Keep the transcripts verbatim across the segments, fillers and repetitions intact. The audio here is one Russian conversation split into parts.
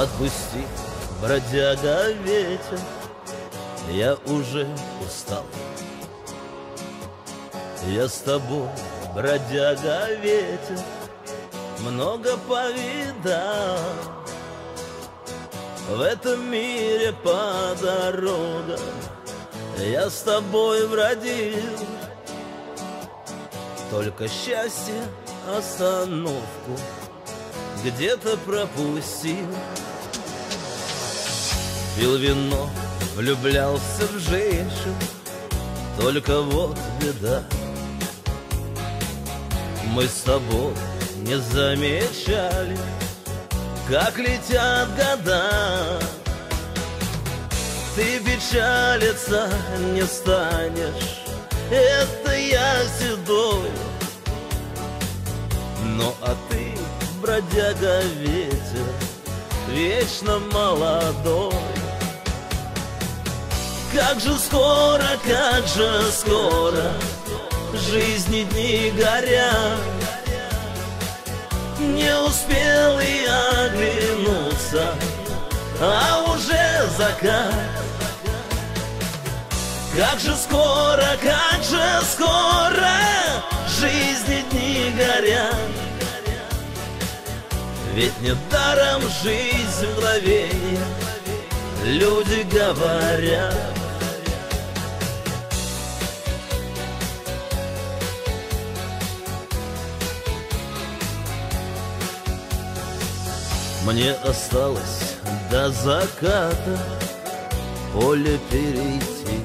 Отпусти, бродяга, ветер, я уже устал. Я с тобой, бродяга, ветер, много повидал. В этом мире по дорогам я с тобой бродил. Только счастье остановку где-то пропустил. Пил вино, влюблялся в женщин, только вот беда. Мы с тобой не замечали, как летят года. Ты печалиться не станешь, это я седой. Ну а ты, бродяга, ветер, вечно молодой. Как же скоро, как же скоро жизни дни горят. Не успел и оглянуться, а уже закат. Как же скоро, как же скоро жизни дни горят. Ведь недаром жизнь мгновенье, люди говорят. Мне осталось до заката поле перейти.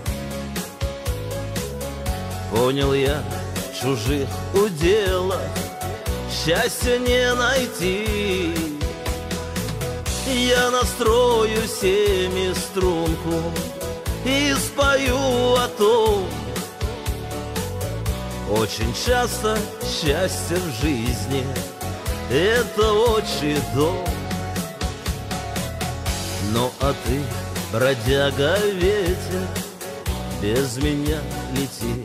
Понял я, в чужих уделах счастья не найти. Я настрою семиструнку и спою о том. Очень часто счастье в жизни — это отчий дом. Ну а ты, бродяга, ветер, без меня лети.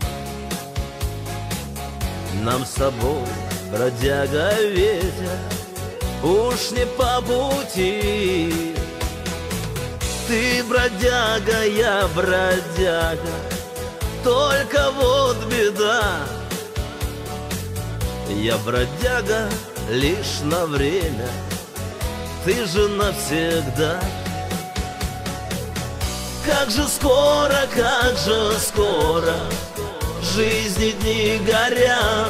Нам с тобой, бродяга, ветер, уж не по пути. Ты бродяга, я бродяга, только вот беда. Я бродяга лишь на время, ты же навсегда. Как же скоро, как же скоро жизни дни горят.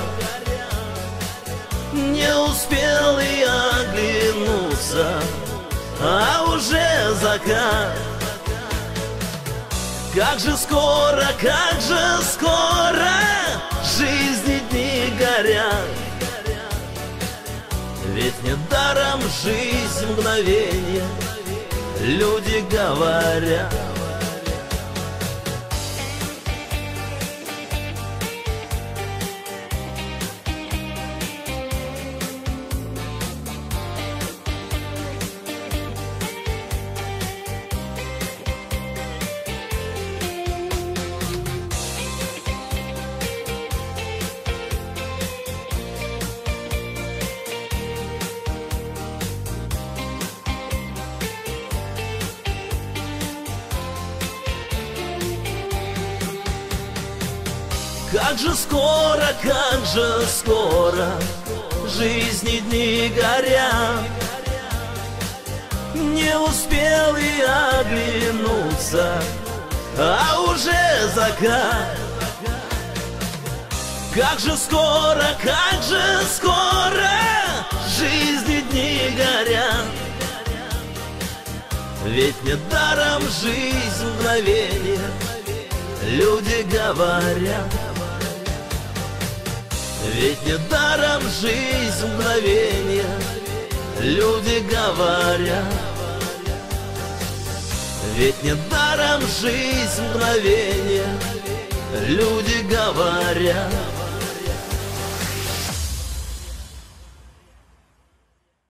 Не успел и оглянуться, а уже закат. Как же скоро, как же скоро жизни дни горят. Ведь недаром жизнь мгновенье, люди говорят. Как же скоро, как же скоро жизни дни горят. Не успел и оглянуться, а уже закат. Как же скоро, как же скоро жизни дни горят. Ведь недаром жизнь мгновенье, люди говорят. Ведь недаром жизнь мгновенье, люди говорят. Ведь недаром жизнь мгновенье, люди говорят.